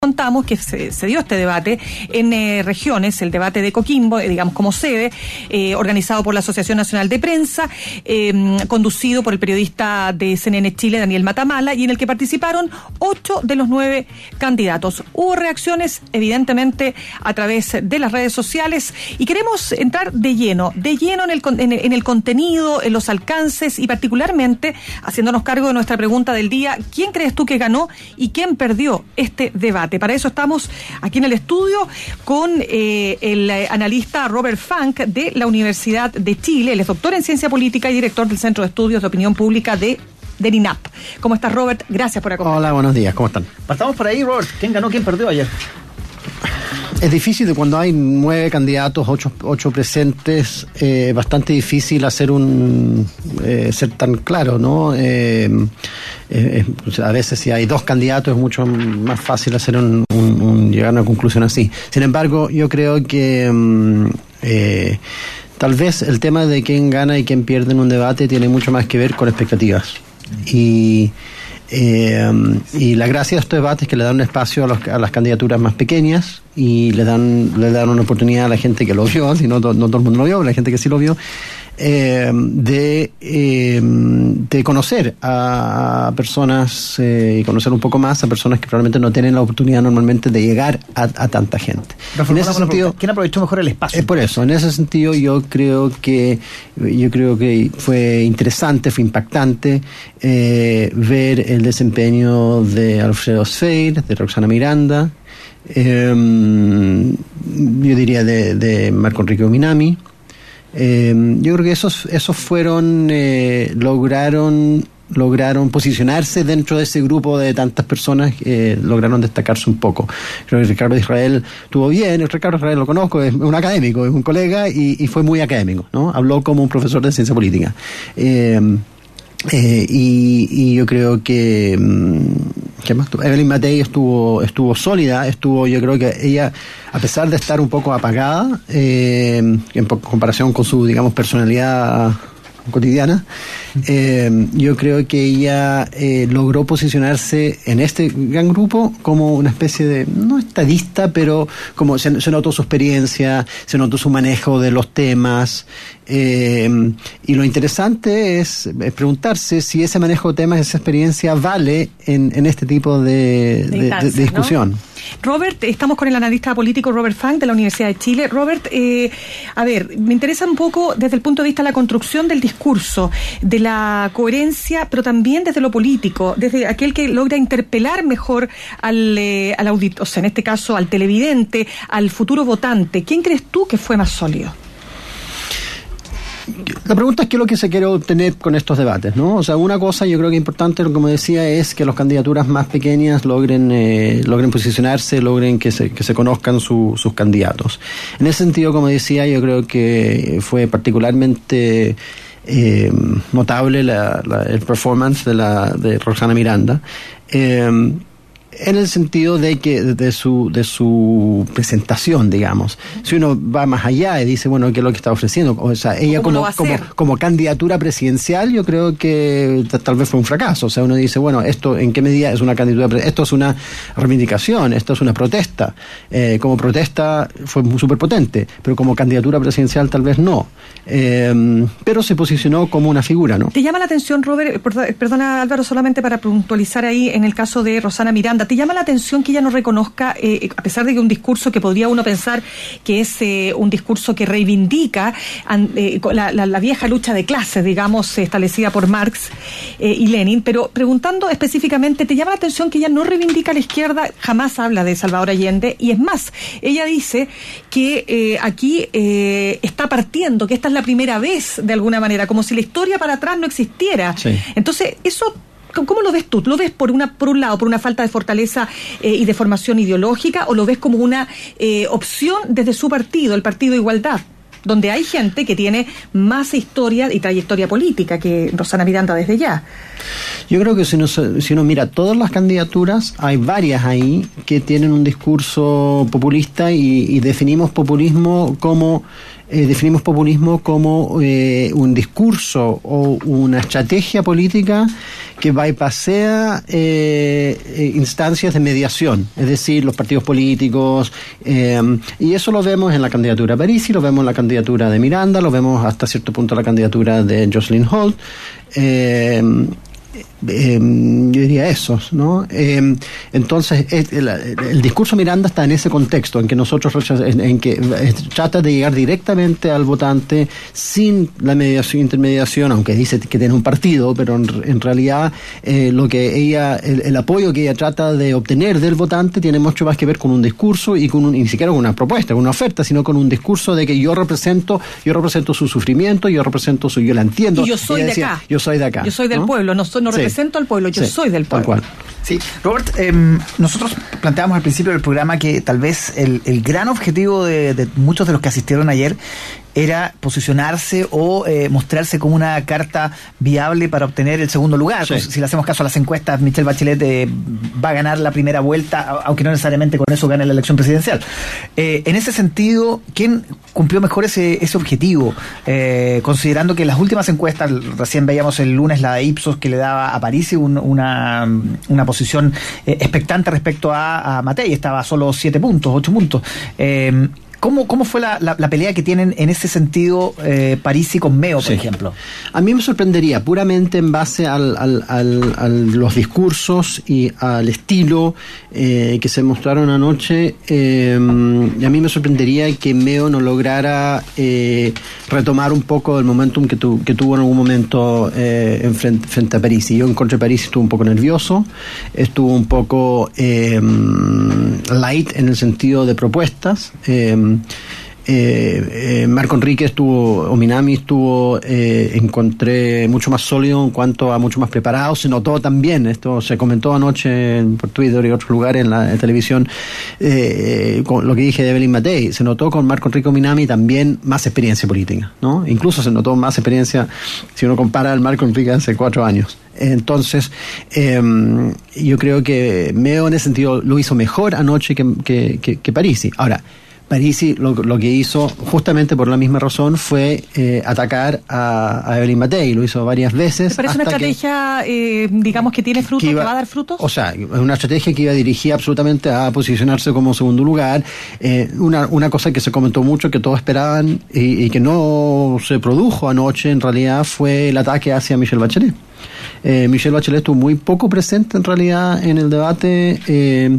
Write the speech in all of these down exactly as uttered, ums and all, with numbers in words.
Contamos que se, se dio este debate en eh, regiones, el debate de Coquimbo, eh, digamos como sede, eh, organizado por la Asociación Nacional de Prensa, eh, conducido por el periodista de C N N Chile, Daniel Matamala, y en el que participaron ocho de los nueve candidatos. Hubo reacciones, evidentemente, a través de las redes sociales, y queremos entrar de lleno, de lleno en el, en el, en el contenido, en los alcances, y particularmente haciéndonos cargo de nuestra pregunta del día: ¿quién crees tú que ganó y quién perdió este debate? Para eso estamos aquí en el estudio con eh, el analista Robert Funk de la Universidad de Chile. Él es doctor en Ciencia Política y director del Centro de Estudios de Opinión Pública de, de N I N A P. ¿Cómo estás, Robert? Gracias por acompañarnos. Hola, buenos días. ¿Cómo están? Partamos por ahí, Robert. ¿Quién ganó, quién perdió ayer? Es difícil, de cuando hay nueve candidatos, ocho, ocho presentes, eh, bastante difícil hacer un eh, ser tan claro, ¿no? Eh, eh, a veces si hay dos candidatos es mucho más fácil hacer un, un, un llegar a una conclusión así. Sin embargo, yo creo que um, eh, tal vez el tema de quién gana y quién pierde en un debate tiene mucho más que ver con expectativas. Y Eh, y la gracia de estos debates es que le dan un espacio a, los, a las candidaturas más pequeñas y le dan le dan una oportunidad a la gente que lo vio, si no, no, no todo el mundo lo vio, pero la gente que sí lo vio, eh, de, eh, de conocer a personas eh, y conocer un poco más a personas que probablemente no tienen la oportunidad normalmente de llegar a, a tanta gente. En ese sentido, ¿quién aprovechó mejor el espacio? Es por eso, en ese sentido yo creo que yo creo que fue interesante, fue impactante eh, ver el desempeño de Alfredo Sveir, de Roxana Miranda, eh, yo diría de, de Marco Enrique Minami. Eh, yo creo que esos esos fueron eh, lograron lograron posicionarse dentro de ese grupo de tantas personas, eh, lograron destacarse un poco. Creo que Ricardo Israel estuvo bien. El Ricardo Israel lo conozco, es un académico, es un colega y, y fue muy académico, ¿no? Habló como un profesor de ciencia política. Eh, eh, y, y yo creo que ¿qué más? Evelyn Matei estuvo estuvo sólida, estuvo, yo creo que ella, a pesar de estar un poco apagada eh, en comparación con su, digamos, personalidad cotidiana, eh, yo creo que ella eh, logró posicionarse en este gran grupo como una especie de, no estadista, pero como se, se notó su experiencia, se notó su manejo de los temas, eh, y lo interesante es, es preguntarse si ese manejo de temas, esa experiencia vale en, en este tipo de, de, de, de discusión, ¿no? Robert, estamos con el analista político Robert Funk de la Universidad de Chile. Robert, eh, a ver, me interesa un poco desde el punto de vista de la construcción del discurso, de la coherencia, pero también desde lo político, desde aquel que logra interpelar mejor al, eh, al auditor, o sea, en este caso al televidente, al futuro votante. ¿Quién crees tú que fue más sólido? La pregunta es qué es lo que se quiere obtener con estos debates, ¿no? O sea, una cosa yo creo que importante, como decía, es que las candidaturas más pequeñas logren eh, logren posicionarse, logren que se que se conozcan su, sus candidatos. En ese sentido, como decía, yo creo que fue particularmente eh, notable la, la, el performance de la de Roxana Miranda. Eh, en el sentido de que de su de su presentación, digamos, si uno va más allá y dice, bueno, ¿qué es lo que está ofreciendo? O sea, ella como como como candidatura presidencial, yo creo que t- tal vez fue un fracaso. O sea, uno dice, bueno, esto en qué medida es una candidatura, esto es una reivindicación, esto es una protesta. Eh, como protesta fue súper potente, pero como candidatura presidencial tal vez no. Eh, pero se posicionó como una figura, ¿no? ¿Te llama la atención, Robert, perdona Álvaro, solamente para puntualizar ahí en el caso de Roxana Miranda, ¿te llama la atención que ella no reconozca, eh, a pesar de que un discurso que podría uno pensar que es eh, un discurso que reivindica eh, la, la, la vieja lucha de clases, digamos, establecida por Marx eh, y Lenin, pero preguntando específicamente, ¿te llama la atención que ella no reivindica a la izquierda? Jamás habla de Salvador Allende, y es más, ella dice que eh, aquí eh, está partiendo, que esta es la primera vez, de alguna manera, como si la historia para atrás no existiera. Sí. Entonces, eso, ¿cómo lo ves tú? ¿Lo ves por una por un lado, por una falta de fortaleza eh, y de formación ideológica, o lo ves como una eh, opción desde su partido, el Partido Igualdad, donde hay gente que tiene más historia y trayectoria política que Roxana Miranda desde ya? Yo creo que si uno, si uno mira todas las candidaturas, hay varias ahí que tienen un discurso populista, y, y definimos populismo como eh, definimos populismo como eh, un discurso o una estrategia política que bypassea eh, eh, instancias de mediación, es decir, los partidos políticos, eh, y eso lo vemos en la candidatura de Parisi, lo vemos en la candidatura de Miranda, lo vemos hasta cierto punto en la candidatura de Jocelyn Holt. Eh, Eh, yo diría esos, ¿no? Eh, entonces, el, el discurso Miranda está en ese contexto, en que nosotros en, en que trata de llegar directamente al votante sin la mediación, intermediación, aunque dice que tiene un partido, pero en, en realidad eh, lo que ella, el, el apoyo que ella trata de obtener del votante tiene mucho más que ver con un discurso y con un, y ni siquiera con una propuesta, con una oferta, sino con un discurso de que yo represento, yo represento su sufrimiento, yo represento su, yo la entiendo. Y yo soy de decía, acá. Yo soy de acá. Yo soy del ¿no? pueblo, no soy, no Sí. represento al pueblo, yo Sí, soy del pueblo. tal cual. Sí, Robert, eh, nosotros planteamos al principio del programa que tal vez el, el gran objetivo de, de muchos de los que asistieron ayer era posicionarse o eh, mostrarse como una carta viable para obtener el segundo lugar. Sí. Pues, si le hacemos caso a las encuestas, Michelle Bachelet eh, va a ganar la primera vuelta, aunque no necesariamente con eso gane la elección presidencial. Eh, en ese sentido, ¿quién cumplió mejor ese, ese objetivo? Eh, considerando que las últimas encuestas, recién veíamos el lunes la de Ipsos que le daba a Parisi un, una, una posición eh, expectante respecto a, a Matei, estaba a solo siete puntos, ocho puntos. Eh, ¿Cómo, ¿Cómo fue la, la, la pelea que tienen en ese sentido eh, Parisi con Meo, por sí. ejemplo? A mí me sorprendería, puramente en base al, al, al, a los discursos y al estilo eh, que se mostraron anoche, eh, y a mí me sorprendería que Meo no lograra eh, retomar un poco el momentum que, tu, que tuvo en algún momento eh, en frente, frente a Parisi. Yo encontré Parisi estuvo un poco nervioso, estuvo un poco eh, light en el sentido de propuestas. Eh, Eh, eh, Marco Enrique estuvo, o Minami estuvo, eh, encontré mucho más sólido en cuanto a mucho más preparado, se notó también, esto se comentó anoche por Twitter y otros lugares en la en televisión, eh, con lo que dije de Evelyn Matei, se notó con Marco Enrique Minami también más experiencia política, ¿no? Incluso se notó más experiencia si uno compara al Marco Enrique hace cuatro años. Entonces, eh, yo creo que Meo en ese sentido lo hizo mejor anoche que, que, que, que Parisi. Ahora, Parisi lo, lo que hizo, justamente por la misma razón, fue eh, atacar a, a Evelyn Matei. Lo hizo varias veces. ¿Te parece una estrategia, que, eh, digamos, que tiene frutos, que, iba, que va a dar frutos? O sea, una estrategia que iba dirigida absolutamente a posicionarse como segundo lugar. Eh, una, una cosa que se comentó mucho, que todos esperaban y, y que no se produjo anoche, en realidad, fue el ataque hacia Michelle Bachelet. Eh, Michelle Bachelet estuvo muy poco presente, en realidad, en el debate. Eh,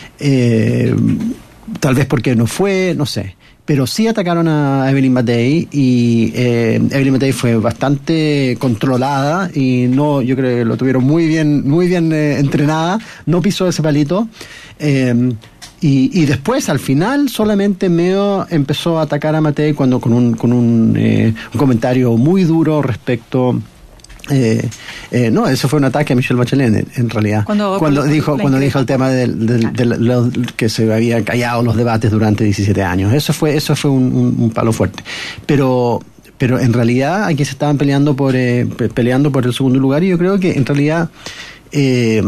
eh, Tal vez porque no fue, no sé. Pero sí atacaron a Evelyn Matei y eh, Evelyn Matei fue bastante controlada y no, yo creo que lo tuvieron muy bien, muy bien eh, entrenada. No pisó ese palito. Eh, y, y después, al final, solamente Meo empezó a atacar a Matei cuando con un, con un, eh, un comentario muy duro respecto. Eh, eh, no, eso fue un ataque a Michelle Bachelet en, en realidad cuando, cuando cuando dijo cuando dijo el tema del, del, del, del, del que se habían callado los debates durante diecisiete años. Eso fue eso fue un, un, un palo fuerte, pero pero en realidad aquí se estaban peleando por eh, peleando por el segundo lugar y yo creo que en realidad Eh,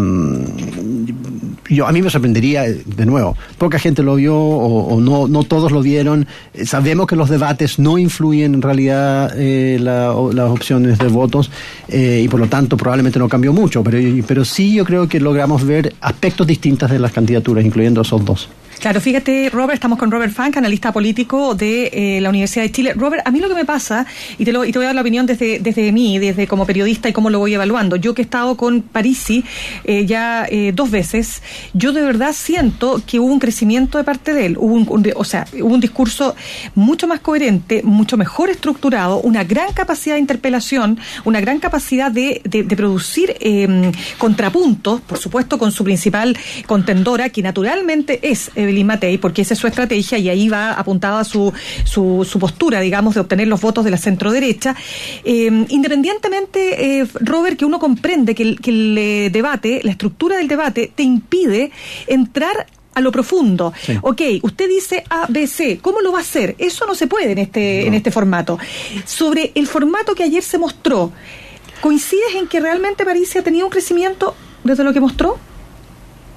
yo a mí me sorprendería, de nuevo, poca gente lo vio o, o no no todos lo vieron. Sabemos que los debates no influyen en realidad eh, la, las opciones de votos eh, y por lo tanto probablemente no cambió mucho, pero, pero sí yo creo que logramos ver aspectos distintos de las candidaturas, incluyendo esos dos. Claro, fíjate, Robert, estamos con Robert Funk, analista político de eh, la Universidad de Chile. Robert, a mí lo que me pasa, y te, lo, y te voy a dar la opinión desde, desde mí, desde como periodista y cómo lo voy evaluando. Yo que he estado con Parisi eh, ya eh, dos veces, yo de verdad siento que hubo un crecimiento de parte de él. Hubo un, un, o sea, hubo un discurso mucho más coherente, mucho mejor estructurado, una gran capacidad de interpelación, una gran capacidad de, de, de producir eh, contrapuntos, por supuesto, con su principal contendora, que naturalmente es Evelyn Matei, porque esa es su estrategia y ahí va apuntada su, su, su postura, digamos, de obtener los votos de la centro derecha. Eh, independientemente, eh, Robert, que uno comprende que el, que el eh, debate, la estructura del debate, te impide entrar a lo profundo. Sí. Ok, usted dice A, B, C, ¿cómo lo va a hacer? Eso no se puede en este, no. en este formato. Sobre el formato que ayer se mostró, ¿coincides en que realmente Parisi ha tenido un crecimiento desde lo que mostró?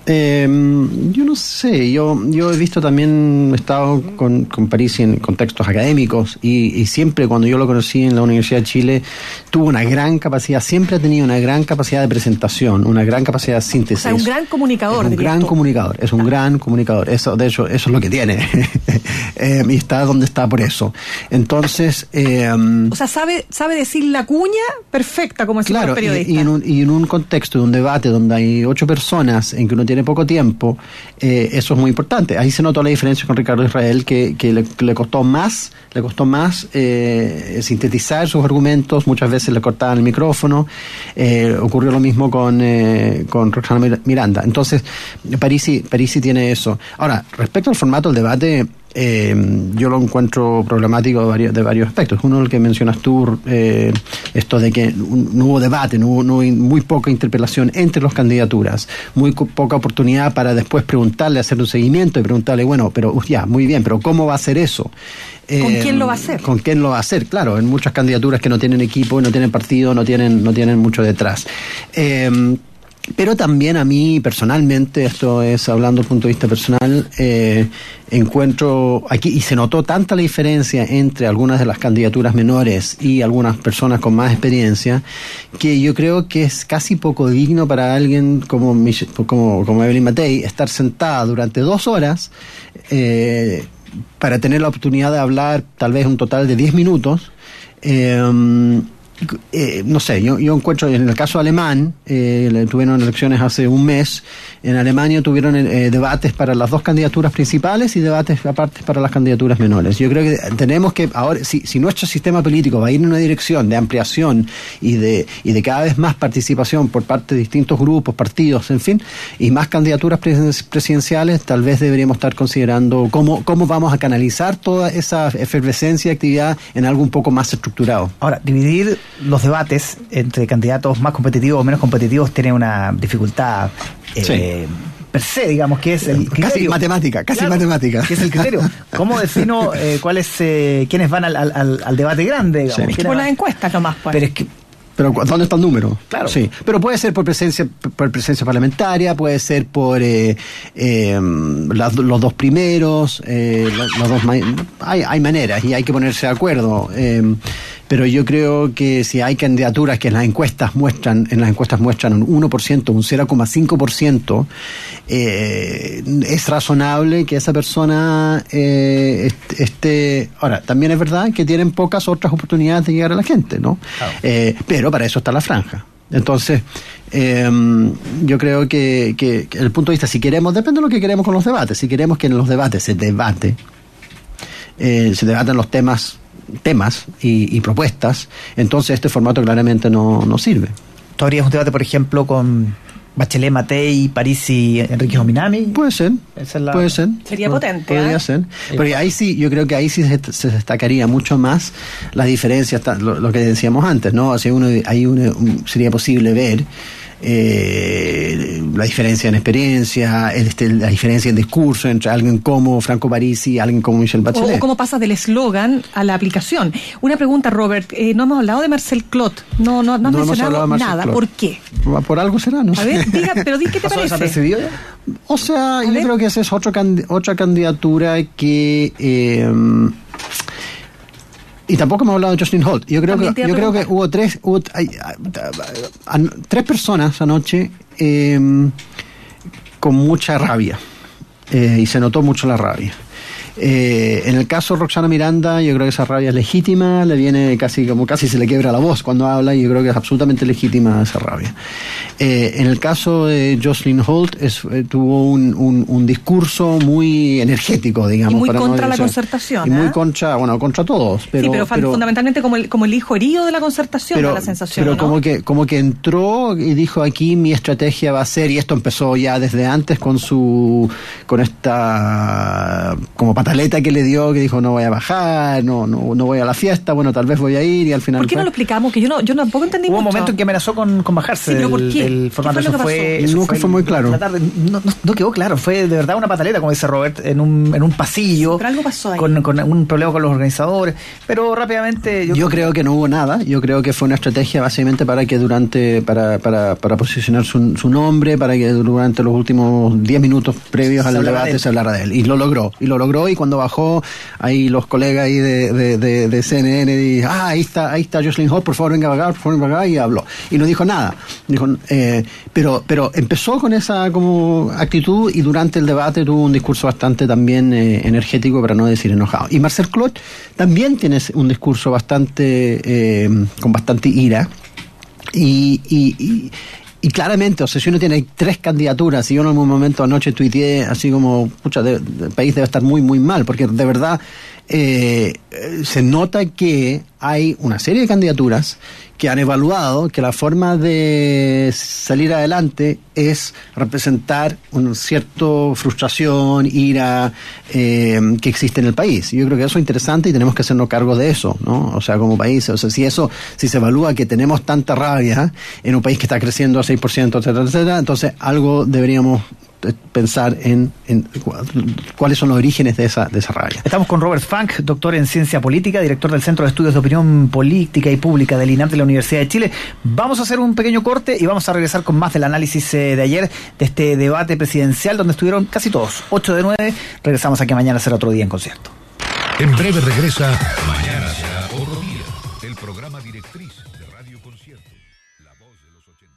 Eh, yo no sé, yo yo he visto también, he estado con, con Parisi en contextos académicos y, y siempre cuando yo lo conocí en la Universidad de Chile tuvo una gran capacidad, siempre ha tenido una gran capacidad de presentación, una gran capacidad de síntesis. O sea, un gran comunicador. Es un gran tú. comunicador, es un gran comunicador, eso de hecho eso es lo que tiene eh, y está donde está por eso. Entonces... Eh, o sea, sabe sabe decir la cuña perfecta como es claro, un periodista. Y, y, en un, y en un contexto de un debate donde hay ocho personas en que uno tiene poco tiempo, eh, eso es muy importante. Ahí se notó la diferencia con Ricardo Israel, que, que le, le costó más, le costó más eh, sintetizar sus argumentos, muchas veces le cortaban el micrófono. Eh, ocurrió lo mismo con, eh, con Roxana Miranda. Entonces, Parisi, Parisi tiene eso. Ahora, respecto al formato del debate, Eh, yo lo encuentro problemático de varios, de varios aspectos. Uno, el que mencionas tú, eh, esto de que no hubo debate, no hubo, no hubo muy poca interpelación entre las candidaturas, muy co- poca oportunidad para después preguntarle, hacer un seguimiento y preguntarle, bueno, pero uh, ya, muy bien, pero ¿cómo va a hacer eso? Eh, ¿Con quién lo va a hacer? ¿Con quién lo va a hacer? Claro, en muchas candidaturas que no tienen equipo, no tienen partido, no tienen, no tienen mucho detrás. Eh, Pero también a mí personalmente, esto es hablando desde el punto de vista personal, eh, encuentro aquí, y se notó tanta la diferencia entre algunas de las candidaturas menores y algunas personas con más experiencia, que yo creo que es casi poco digno para alguien como, Mich- como, como Evelyn Matei estar sentada durante dos horas eh, para tener la oportunidad de hablar tal vez un total de diez minutos. Eh, Eh, no sé, yo, yo encuentro, en el caso alemán, eh, tuvieron elecciones hace un mes, en Alemania tuvieron eh, debates para las dos candidaturas principales y debates aparte para las candidaturas menores. Yo creo que tenemos que, ahora, si, si nuestro sistema político va a ir en una dirección de ampliación y de, y de cada vez más participación por parte de distintos grupos, partidos, en fin, y más candidaturas presidenciales, tal vez deberíamos estar considerando cómo, cómo vamos a canalizar toda esa efervescencia y actividad en algo un poco más estructurado. Ahora, dividir los debates entre candidatos más competitivos o menos competitivos tiene una dificultad eh, Sí. per se, digamos, que es el criterio. Casi matemática, casi Claro, matemática. que es el criterio. ¿Cómo defino eh, cuáles, eh, quiénes van al, al, al debate grande, digamos? Sí. ¿Quiénes Por van? las encuestas nomás, pues. Pero es que Pero ¿dónde está el número? Claro. Sí, pero puede ser por presencia por presencia parlamentaria, puede ser por eh, eh, las, los dos primeros, eh, los, los dos ma- hay, hay maneras y hay que ponerse de acuerdo. Eh, pero yo creo que si hay candidaturas que en las encuestas muestran, en las encuestas muestran un uno por ciento, un cero coma cinco por ciento, eh, es razonable que esa persona eh, esté. Ahora, también es verdad que tienen pocas otras oportunidades de llegar a la gente, ¿no? Claro. Eh, pero para eso está la franja. Entonces, eh, yo creo que, que, que el punto de vista, si queremos, depende de lo que queremos con los debates. Si queremos que en los debates se debate, eh, se debaten los temas temas y, y propuestas, entonces este formato claramente no, no sirve. tú habrías un debate, por ejemplo, con Bachelet, Matei, Parisi, Enrique Jominami. Puede ser, Esa es la- puede ser. Sería potente, Podría ¿eh? ser. Pero ahí sí, yo creo que ahí sí se, se destacaría mucho más la diferencia, hasta lo, lo que decíamos antes, ¿no? O sea, uno, ahí uno, un- sería posible ver eh, la diferencia en experiencia, el, este, la diferencia en discurso entre alguien como Franco Parisi y alguien como Michelle O, Bachelet. o cómo pasas del eslogan a la aplicación. Una pregunta, Robert. Eh, no hemos hablado de Marcel Clot. No, no, no has No hemos mencionado hablado de Marcel nada. Clot. ¿Por qué? Por algo será, ¿no? A ver, diga, pero di qué te ¿Pasó parece. desapercibido ya? O sea, yo ver. creo que esa es otro candi- otra candidatura que... eh, y tampoco hemos hablado de Jocelyn Holt. Yo creo También que te iba yo a creo que preguntar. hubo tres hubo, hay, a- a- tres personas anoche eh, con mucha rabia. Eh, y se notó mucho la rabia. Eh, en el caso de Roxana Miranda, yo creo que esa rabia es legítima, le viene casi como casi se le quiebra la voz cuando habla, y yo creo que es absolutamente legítima esa rabia. Eh, en el caso de Jocelyn Holt, es, eh, tuvo un, un, un discurso muy energético, digamos. Y muy para no contra la decir- concertación, Y muy ¿eh? contra, bueno, contra todos. Pero, sí, pero, fa- fundamentalmente como el, como el hijo herido de la concertación, da la sensación. pero ¿no? como que como que entró y dijo, aquí mi estrategia va a ser, y esto empezó ya desde antes con su con esta como pataleta que le dio, que dijo no voy a bajar, no no no voy a la fiesta, bueno, tal vez voy a ir, y al final... ¿Por qué fue? No lo explicamos? Que yo no yo tampoco entendí. Hubo mucho. un momento en que amenazó con, con bajarse. Sí, pero ¿por qué? El formato. ¿Qué fue eso fue, eso Nunca fue, fue muy claro. La tarde, no, no, no quedó claro, fue de verdad una pataleta, como dice Robert, en un, en un pasillo. Sí, pero algo pasó ahí. Con, con un problema con los organizadores, pero rápidamente... Yo, yo creo que no hubo nada, yo creo que fue una estrategia básicamente para que durante, para, para, para posicionar su, su nombre, para que durante los últimos diez minutos previos al debate de se hablara de él. Y lo logró, y lo logró, y cuando bajó, ahí los colegas ahí de, de, de, de C N N dijeron, ah, ahí está, ahí está Jocelyn Hall, por favor venga para acá, por favor venga para acá, y habló. Y no dijo nada. Dijo, eh, pero, pero empezó con esa como actitud, y durante el debate tuvo un discurso bastante también eh, energético, para no decir enojado. Y Marcel Clot también tiene un discurso bastante, eh, con bastante ira, y, y, y Y claramente, o sea, si uno tiene tres candidaturas, y yo en algún momento anoche tuiteé así como, pucha, de, de, el país debe estar muy, muy mal, porque de verdad eh, se nota que hay una serie de candidaturas que han evaluado que la forma de salir adelante es representar una cierta frustración, ira eh, que existe en el país. Y yo creo que eso es interesante y tenemos que hacernos cargo de eso, ¿no? O sea, como país, o sea, si eso, si se evalúa que tenemos tanta rabia en un país que está creciendo a seis por ciento, etcétera, etcétera, entonces algo deberíamos pensar en, en cuáles son los orígenes de esa, de esa rabia. Estamos con Robert Funk, doctor en Ciencia Política, director del Centro de Estudios de Opinión Política y Pública del I N A P de la Universidad de Chile. Vamos a hacer un pequeño corte y vamos a regresar con más del análisis eh, de ayer, de este debate presidencial donde estuvieron casi todos, ocho de nueve. Regresamos aquí mañana, será otro día en concierto. En breve regresa Mañana será otro día, el programa directriz de Radio Concierto, la voz de los ochenta.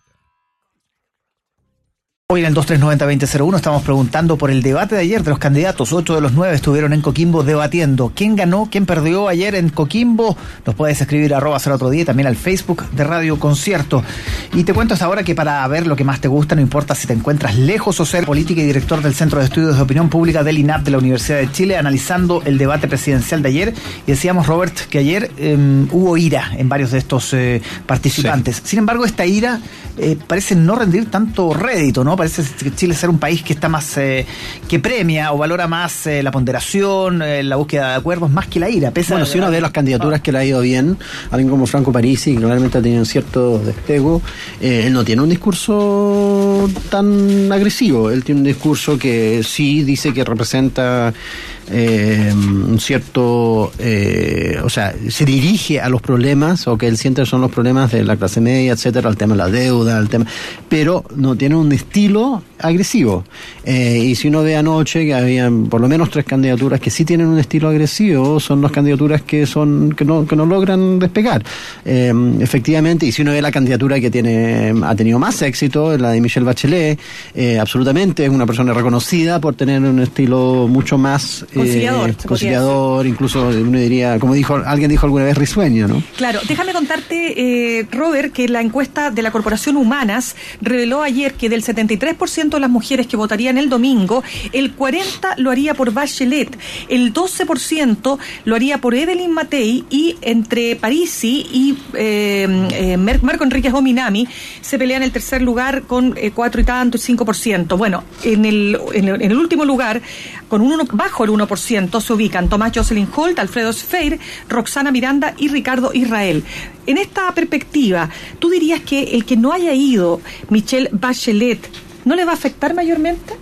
Hoy en el dos tres nueve cero dos cero uno estamos preguntando por el debate de ayer de los candidatos. Ocho de los nueve estuvieron en Coquimbo debatiendo. ¿Quién ganó? ¿Quién perdió ayer en Coquimbo? Nos puedes escribir a arroba será otro día, también al Facebook de Radio Concierto. Y te cuento hasta ahora que para ver lo que más te gusta, no importa si te encuentras lejos o cerca, política y director del Centro de Estudios de Opinión Pública del I N A P de la Universidad de Chile, analizando el debate presidencial de ayer. Y decíamos, Robert, que ayer eh, hubo ira en varios de estos eh, participantes. Sí. Sin embargo, esta ira eh, parece no rendir tanto rédito, ¿no? Parece que Chile ser un país que está más, eh, que premia o valora más eh, la ponderación, eh, la búsqueda de acuerdos, más que la ira. Pese bueno, a, si uno ve las candidaturas ah. que le ha ido bien, alguien como Franco Parisi, que claramente ha tenido un cierto despego, eh, él no tiene un discurso tan agresivo. Él tiene un discurso que sí dice que representa eh, un cierto, eh, o sea, se dirige a los problemas, o que él siente que son los problemas de la clase media, etcétera, el tema de la deuda, el tema, pero no tiene un estilo agresivo. Eh, y si uno ve anoche que había por lo menos tres candidaturas que sí tienen un estilo agresivo, son las candidaturas que son que no que no logran despegar. Eh, efectivamente, y si uno ve la candidatura que tiene ha tenido más éxito, la de Michelle Bachelet, eh, absolutamente es una persona reconocida por tener un estilo mucho más eh, conciliador, conciliador, incluso uno diría, como dijo alguien dijo alguna vez, risueño, ¿no? Claro, déjame contarte, eh, Robert, que la encuesta de la Corporación Humanas reveló ayer que del setenta y tres por ciento de las mujeres que votarían el domingo, el cuarenta por ciento lo haría por Bachelet, el doce por ciento lo haría por Evelyn Matei, y entre Parisi y eh, eh, Marco Enríquez Ominami se pelean el tercer lugar con eh, cuatro y tanto, cinco por ciento. Bueno, en el, en el, en el último lugar, con un uno, bajo el uno por ciento, se ubican Tomás Jocelyn Holt, Alfredo Sfeir, Roxana Miranda y Ricardo Israel. En esta perspectiva, ¿tú dirías que el que no haya ido Michelle Bachelet no le va a afectar mayormente?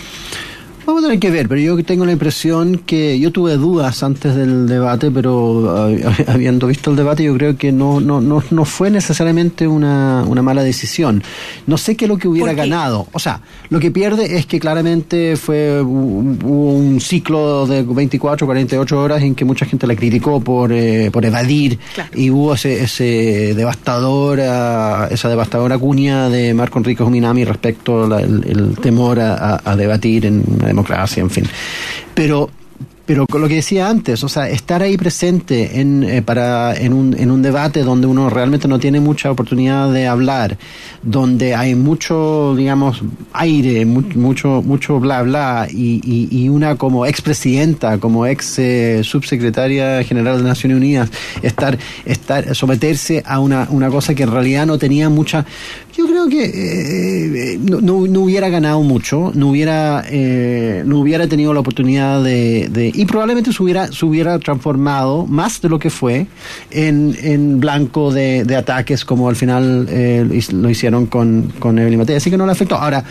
Vamos a tener que ver, pero yo tengo la impresión que yo tuve dudas antes del debate, pero uh, habiendo visto el debate, yo creo que no no no no fue necesariamente una, una mala decisión. No sé qué es lo que hubiera ganado. O sea, lo que pierde es que claramente fue hubo un ciclo de veinticuatro, cuarenta y ocho horas en que mucha gente la criticó por eh, por evadir, claro. Y hubo ese ese devastadora esa devastadora cuña de Marco Enríquez Ominami respecto al el temor a, a, a debatir en una democracia, en fin. Pero pero con lo que decía antes, o sea, estar ahí presente en eh, para en un en un debate donde uno realmente no tiene mucha oportunidad de hablar, donde hay mucho, digamos, aire, mu- mucho mucho bla bla, y, y, y una como expresidenta, como ex eh, subsecretaria general de Naciones Unidas, estar estar someterse a una una cosa que en realidad no tenía mucha Yo creo que eh, no, no, no hubiera ganado mucho, no hubiera eh, no hubiera tenido la oportunidad de, de y probablemente se hubiera se hubiera transformado más de lo que fue en, en blanco de, de ataques como al final eh, lo hicieron con, con Evelyn Matei, así que no le afectó. Ahora,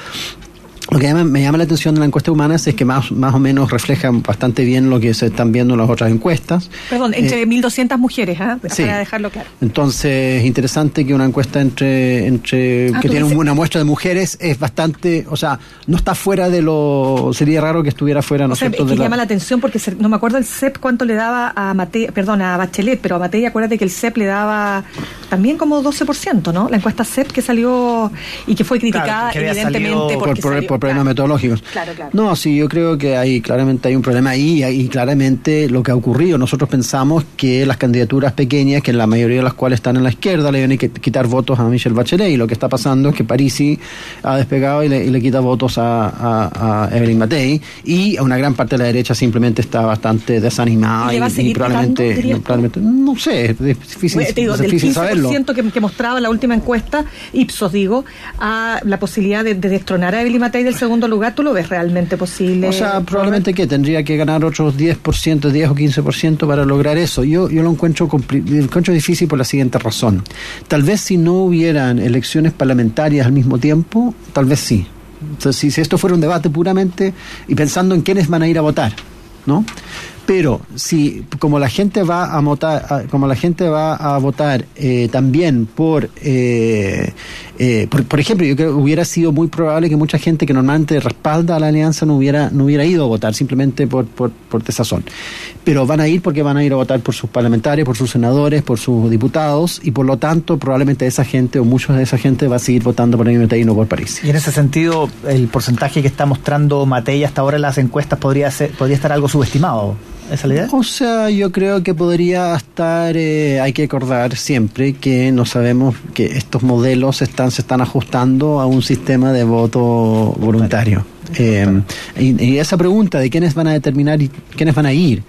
lo que me llama la atención de la encuesta Humanas es que más, más o menos refleja bastante bien lo que se están viendo en las otras encuestas. Perdón, entre eh, mil doscientas mujeres, ¿eh? Para sí. dejarlo claro. Entonces, es interesante que una encuesta entre, entre ah, que tiene dices... una muestra de mujeres es bastante, o sea, no está fuera de lo, sería raro que estuviera fuera, ¿no o sea, cierto? Es que de llama la... la atención porque se, no me acuerdo el C E P cuánto le daba a Matei, perdón, a Bachelet, pero a Matei acuérdate que el C E P le daba también como doce por ciento, ¿no? La encuesta C E P que salió y que fue criticada claro, que evidentemente por, porque por, salió, por problemas claro. metodológicos. Claro, claro. No, sí, yo creo que hay claramente hay un problema ahí y claramente lo que ha ocurrido, nosotros pensamos que las candidaturas pequeñas, que la mayoría de las cuales están en la izquierda, le iban a quitar votos a Michelle Bachelet, y lo que está pasando es que Parisi ha despegado y le, y le quita votos a, a, a Evelyn Matei, y a una gran parte de la derecha simplemente está bastante desanimada y, y, y probablemente, quitando, no, probablemente no sé, es difícil, bueno, te digo, es difícil del saberlo. quince por ciento que, que mostraba la última encuesta, Ipsos digo, a la posibilidad de, de destronar a Evelyn Matei del segundo lugar, ¿tú lo ves realmente posible? O sea, probablemente que tendría que ganar otros diez por ciento, diez o quince por ciento para lograr eso. Yo yo lo encuentro, compli- lo encuentro difícil por la siguiente razón. Tal vez si no hubieran elecciones parlamentarias al mismo tiempo, tal vez sí. Entonces, si, si esto fuera un debate puramente y pensando en quiénes van a ir a votar, ¿no? Pero si como la gente va a votar, como la gente va a votar eh, también por, eh, eh, por, por ejemplo, yo creo que hubiera sido muy probable que mucha gente que normalmente respalda a la alianza no hubiera no hubiera ido a votar simplemente por por, por desazón. Pero van a ir porque van a ir a votar por sus parlamentarios, por sus senadores, por sus diputados, y por lo tanto probablemente esa gente o muchos de esa gente va a seguir votando por Evelyn Matei y no por París. Y en ese sentido, el porcentaje que está mostrando Matei hasta ahora en las encuestas podría ser, podría estar algo subestimado. ¿Esa es la idea? O sea, yo creo que podría estar, eh, hay que acordar siempre que no sabemos que estos modelos están se están ajustando a un sistema de voto voluntario. Eh, y, y esa pregunta de quiénes van a determinar y quiénes van a ir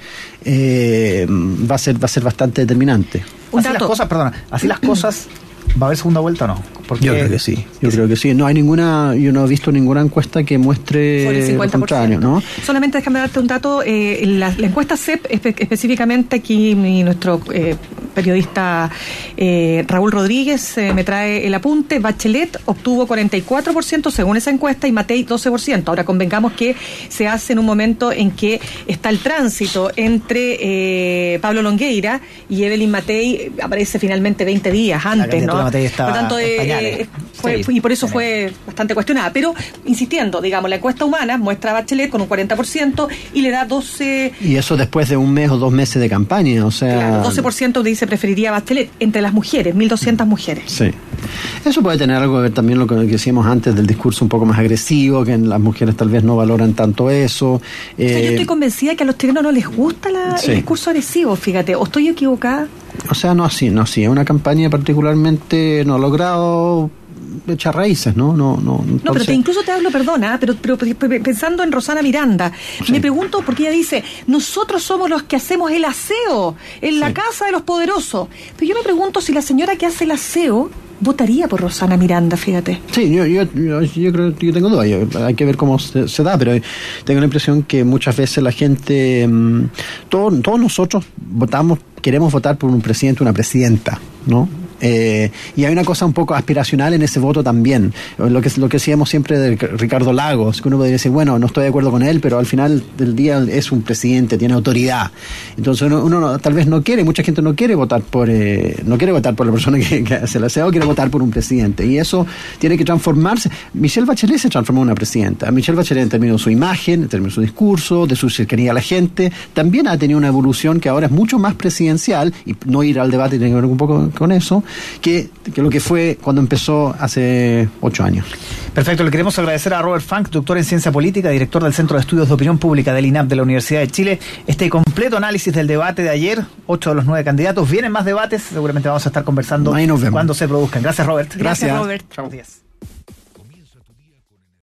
eh, va a ser va a ser bastante determinante. Así las cosas, perdona, así las cosas, ¿va a haber segunda vuelta o no? Porque yo creo que sí, yo creo que sí. No hay ninguna, yo no he visto ninguna encuesta que muestre lo contrario, ¿no? Solamente déjame darte un dato, eh, la, la encuesta C E P, espe- específicamente aquí mi, nuestro eh, periodista eh, Raúl Rodríguez eh, me trae el apunte, Bachelet obtuvo cuarenta y cuatro por ciento según esa encuesta y Matei doce por ciento. Ahora convengamos que se hace en un momento en que está el tránsito entre eh, Pablo Longueira y Evelyn Matei, aparece finalmente veinte días antes, ¿no? Por tanto, eh, eh, fue, sí, y por eso fue bastante cuestionada. Pero, insistiendo, digamos, la encuesta humana muestra a Bachelet con un cuarenta por ciento y le da doce... Y eso después de un mes o dos meses de campaña, o sea... Claro, doce por ciento dice preferiría a Bachelet entre las mujeres, mil doscientas mujeres. Sí. Eso puede tener algo que ver también lo que decíamos antes del discurso un poco más agresivo, que las mujeres tal vez no valoran tanto eso. Eh, o sea, yo estoy convencida que a los chilenos no les gusta la, sí. el discurso agresivo, fíjate, ¿o estoy equivocada? O sea, no así, no así. Es una campaña particularmente no ha logrado echar raíces, ¿no? No, no, entonces... no pero te, incluso te hablo, perdona, pero, pero pensando en Rosana Miranda, sí. me pregunto porque ella dice, nosotros somos los que hacemos el aseo en la sí. casa de los poderosos. Pero yo me pregunto si la señora que hace el aseo votaría por Rosana Miranda, fíjate. Sí, yo, yo, yo, yo creo que yo tengo dudas, hay que ver cómo se, se da, pero tengo la impresión que muchas veces la gente, mmm, todo, todos nosotros votamos, queremos votar por un presidente o una presidenta, ¿no? Eh, y hay una cosa un poco aspiracional en ese voto también, lo que lo que decíamos siempre de Ricardo Lagos, que uno podría decir, bueno, no estoy de acuerdo con él, pero al final del día es un presidente, tiene autoridad, entonces uno, uno no, tal vez no quiere, mucha gente no quiere votar por eh, no quiere votar por la persona que, que hace el aseo, quiere votar por un presidente, y eso tiene que transformarse. Michelle Bachelet se transformó en una presidenta. Michelle Bachelet, en términos de su imagen, en términos de su discurso, de su cercanía a la gente, también ha tenido una evolución que ahora es mucho más presidencial, y no ir al debate tiene que ver un poco con eso, Que, que lo que fue cuando empezó hace ocho años. Perfecto, le queremos agradecer a Robert Funk, doctor en Ciencia Política, director del Centro de Estudios de Opinión Pública del I N A P de la Universidad de Chile, este completo análisis del debate de ayer, ocho de los nueve candidatos. Vienen más debates, seguramente vamos a estar conversando cuando se produzcan. Gracias, Robert. Gracias, Gracias Robert. Chao.